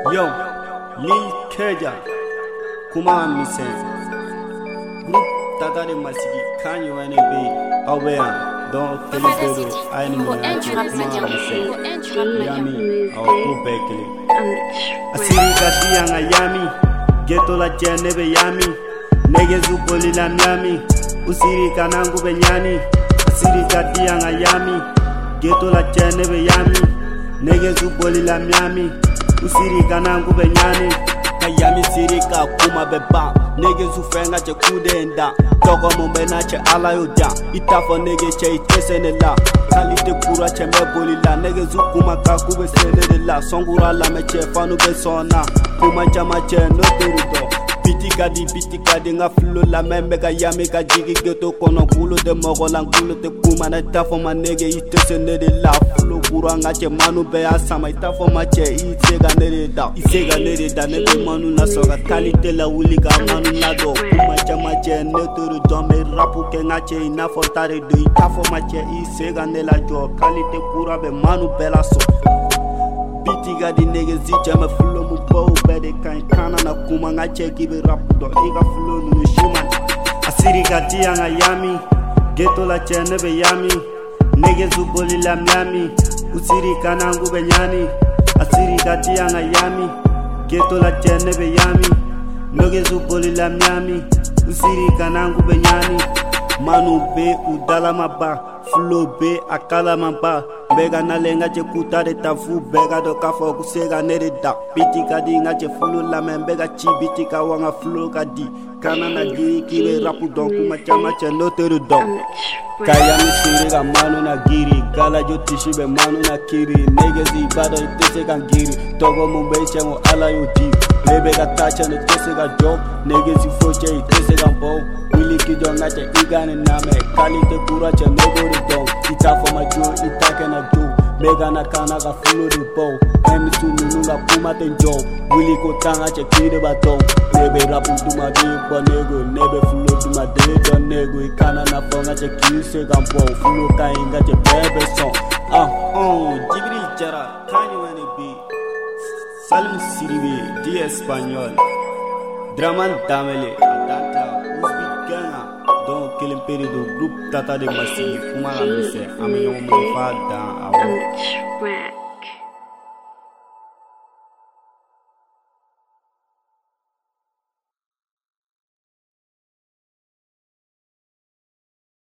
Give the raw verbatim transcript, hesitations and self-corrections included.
Yo, Lil Keja, Kuma Mise, Group Tata de Masigi, Kanyo N B, Awea, Don Felipedo, Aini Kuma Mise, Yami, our Group Bekele. Asiri Katianga Yami, Geto la Jenebe Yami, Negezu Bolila Miami, Usiri Kanangu Benyani, Asiri Katianga Yami, Geto la Jenebe Yami, Negezu Bolila Miami. Usiri kanangu benyani Kayami siri ka kuma beba Nege zufenga che kudenda Togo mumbe na che ala yoda Itafo nege che itese nela Kalite kura che mebolila Nege zukuma ka kube senedela Songura la meche fanu besona Kuma chama che no terudo Bitika di bitika di nga flu la membe ka yami ka jigi geto kono kulo de mogo lang kulo te kuma na itafo ma nege itese nedela Flu kura nga che manu be asama itafo ma che itega nededa Itega nededa nebe manu na soga kalite la wuli ka manu na do Kuma chama che no terudo me rapu ke nga che inafo tare do itafo ma che itega nela jo Kalite kura be manu be la so Bitiga di nege zicha me flu mu bo bede kan kana na kuma nga che kibe rapu do iga flu nu shuman Asiri katia nga yami Geto la che nebe yami Nege zuboli la miami Usiri kanangu benyani Asiri katia nga yami Geto la che nebe yami Nege zuboli la miami Usiri kanangu benyani Manu be udala maba Flow be akala maba Bega na lenga che kuta de tafu Bega do kafo kusega nere da Bitika di nga che fulu la men Bega chi bitika wanga flow ka di Kana na giri kibe rapu don Kuma chama che no teru don Kaya mi siri ga manu na giri Gala jo tishi be manu na kiri Nege zi bado itese kan giri Togo mumbe che mo ala yo di Lebe ga tacha ne tese ga job Nege zi foche itese kan bow Wili kijo nga che igane name Kalite kura che nogo di don Itafo ma jo itake na jo Bega na kana ga fulu di bow Emi su nunu ga puma ten jo Wili ko tanga che kide ba don Nebe rapu duma di kwa nego Nebe fulu duma de don nego Ikana na fonga che kise kan bow Fulu ka inga che bebe son Ah, oh, Jibri Jara, Kanyo N B Salim Siribe, di Espanyol Draman Damele, Adanta, Uzbi Ganga Don Kilim Perido, Group Tata de Masigi, Kumara Mise, Amenyo Mufada, Awo.